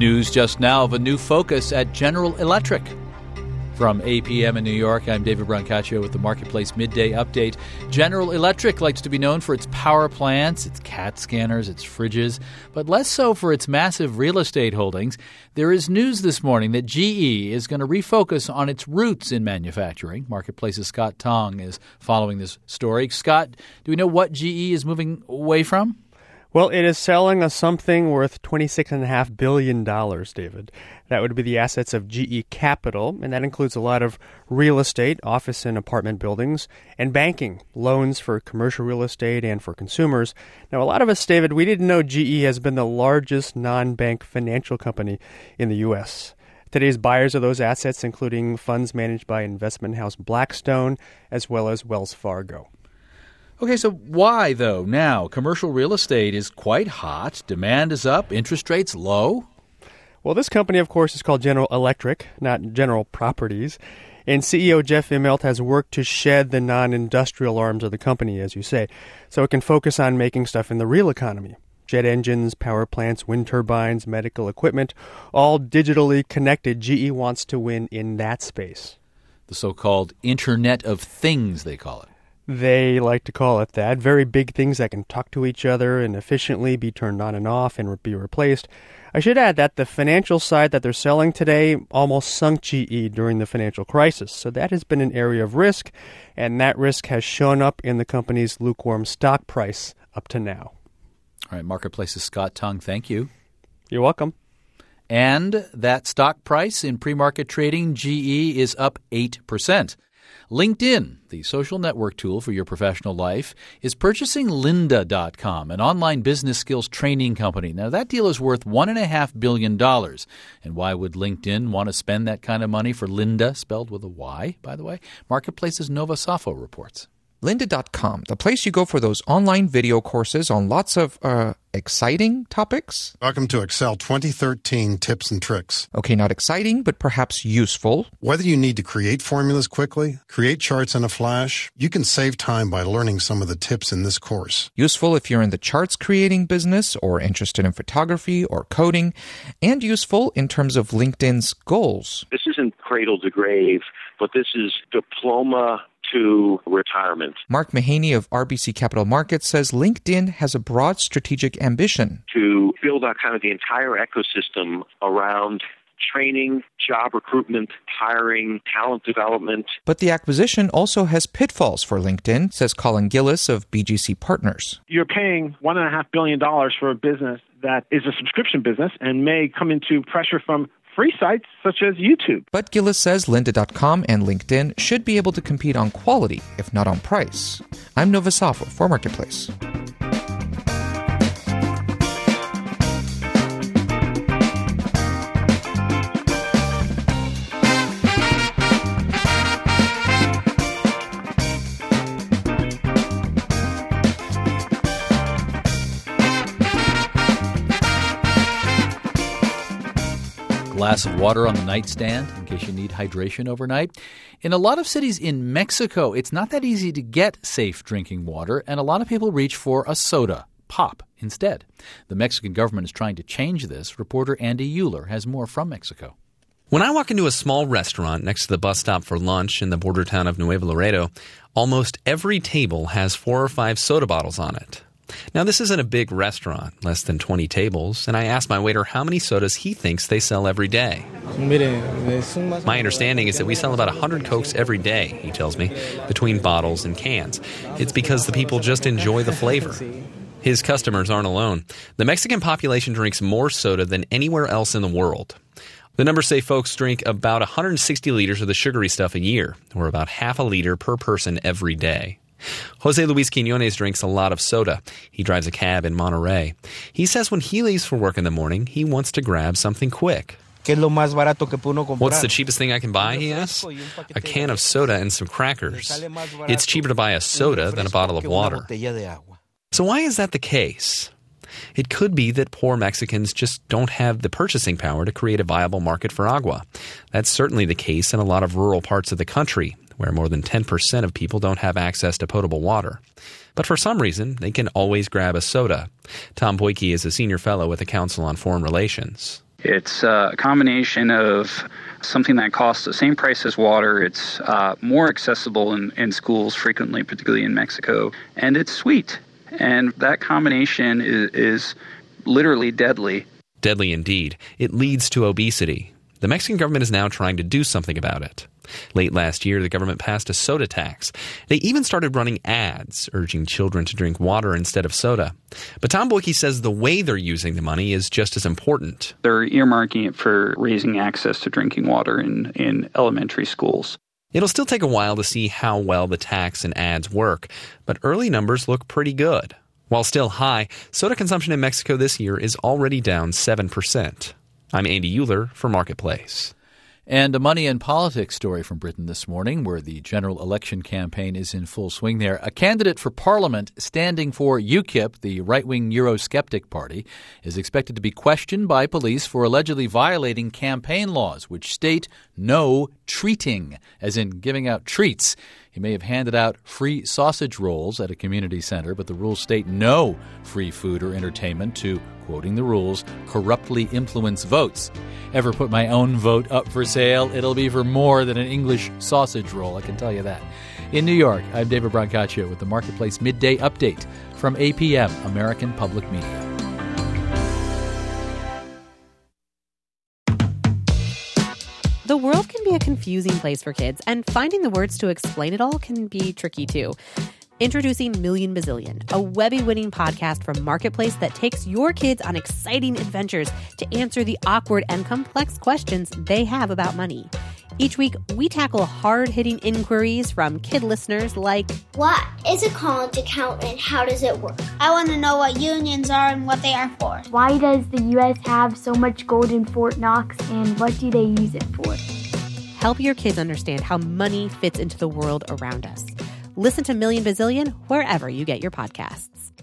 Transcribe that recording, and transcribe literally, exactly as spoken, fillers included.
News just now of a new focus at General Electric. From A P M in New York, I'm David Brancaccio with the Marketplace Midday Update. General Electric likes to be known for its power plants, its CAT scanners, its fridges, but less so for its massive real estate holdings. There is news this morning that G E is going to refocus on its roots in manufacturing. Marketplace's Scott Tong is following this story. Scott, do we know what G E is moving away from? Well, it is selling a something worth twenty-six point five billion dollars, David. That would be the assets of G E Capital, and that includes a lot of real estate, office and apartment buildings, and banking, loans for commercial real estate and for consumers. Now, a lot of us, David, we didn't know G E has been the largest non-bank financial company in the U S. Today's buyers of those assets, including funds managed by investment house Blackstone, as well as Wells Fargo. Okay, so why, though, now? Commercial real estate is quite hot. Demand is up. Interest rates low. Well, this company, of course, is called General Electric, not General Properties. And C E O Jeff Immelt has worked to shed the non-industrial arms of the company, as you say, so it can focus on making stuff in the real economy. Jet engines, power plants, wind turbines, medical equipment, all digitally connected. G E wants to win in that space. The so-called Internet of Things, they call it. They like to call it that. Very big things that can talk to each other and efficiently be turned on and off and be replaced. I should add that the financial side that they're selling today almost sunk G E during the financial crisis. So that has been an area of risk, and that risk has shown up in the company's lukewarm stock price up to now. All right, Marketplace's Scott Tong, thank you. You're welcome. And that stock price in pre-market trading, G E is up eight percent. LinkedIn, the social network tool for your professional life, is purchasing lynda dot com, an online business skills training company. Now, that deal is worth one point five billion dollars. And why would LinkedIn want to spend that kind of money for Lynda, spelled with a Y, by the way? Marketplace's Nova Safo reports. lynda dot com, the place you go for those online video courses on lots of uh, exciting topics. Welcome to Excel twenty thirteen Tips and Tricks. Okay, not exciting, but perhaps useful. Whether you need to create formulas quickly, create charts in a flash, you can save time by learning some of the tips in this course. Useful if you're in the charts creating business or interested in photography or coding, and useful in terms of LinkedIn's goals. This isn't cradle to grave, but this is diploma to retirement. Mark Mahaney of R B C Capital Markets says LinkedIn has a broad strategic ambition to build out kind of the entire ecosystem around training, job recruitment, hiring, talent development. But the acquisition also has pitfalls for LinkedIn, says Colin Gillis of B G C Partners. You're paying one point five billion dollars for a business that is a subscription business and may come into pressure from free sites such as YouTube. But Gillis says lynda dot com and LinkedIn should be able to compete on quality, if not on price. I'm Nova Safo for Marketplace. Glass of water on the nightstand in case you need hydration overnight. In a lot of cities in Mexico, it's not that easy to get safe drinking water, and a lot of people reach for a soda, pop, instead. The Mexican government is trying to change this. Reporter Andy Euler has more from Mexico. When I walk into a small restaurant next to the bus stop for lunch in the border town of Nuevo Laredo, almost every table has four or five soda bottles on it. Now, this isn't a big restaurant, less than twenty tables, and I asked my waiter how many sodas he thinks they sell every day. My understanding is that we sell about one hundred Cokes every day, he tells me, between bottles and cans. It's because the people just enjoy the flavor. His customers aren't alone. The Mexican population drinks more soda than anywhere else in the world. The numbers say folks drink about one hundred sixty liters of the sugary stuff a year, or about half a liter per person every day. Jose Luis Quinones drinks a lot of soda. He drives a cab in Monterrey. He says when he leaves for work in the morning, he wants to grab something quick. What's the cheapest thing I can buy, he asks? A can of soda and some crackers. It's cheaper to buy a soda than a bottle of water. So why is that the case? It could be that poor Mexicans just don't have the purchasing power to create a viable market for agua. That's certainly the case in a lot of rural parts of the country, where more than ten percent of people don't have access to potable water. But for some reason, they can always grab a soda. Tom Boyke is a senior fellow with the Council on Foreign Relations. It's uh, a combination of something that costs the same price as water. It's uh, more accessible in, in schools frequently, particularly in Mexico, and it's sweet. And that combination is, is literally deadly. Deadly indeed. It leads to obesity. The Mexican government is now trying to do something about it. Late last year, the government passed a soda tax. They even started running ads urging children to drink water instead of soda. But Tom Boyke says the way they're using the money is just as important. They're earmarking it for raising access to drinking water in, in elementary schools. It'll still take a while to see how well the tax and ads work, but early numbers look pretty good. While still high, soda consumption in Mexico this year is already down seven percent. I'm Andy Euler for Marketplace. And a money and politics story from Britain this morning, where the general election campaign is in full swing there. A candidate for parliament standing for UKIP, the right-wing Eurosceptic party, is expected to be questioned by police for allegedly violating campaign laws, which state no treating, as in giving out treats. He may have handed out free sausage rolls at a community center, but the rules state no free food or entertainment to, quoting the rules, corruptly influence votes. Ever put my own vote up for sale, it'll be for more than an English sausage roll, I can tell you that. In New York, I'm David Brancaccio with the Marketplace Midday Update from A P M, American Public Media. The world can be a confusing place for kids, and finding the words to explain it all can be tricky too. Introducing Million Bazillion, a Webby-winning podcast from Marketplace that takes your kids on exciting adventures to answer the awkward and complex questions they have about money. Each week, we tackle hard-hitting inquiries from kid listeners like, what is a college account and how does it work? I want to know what unions are and what they are for. Why does the U S have so much gold in Fort Knox and what do they use it for? Help your kids understand how money fits into the world around us. Listen to Million Bazillion wherever you get your podcasts.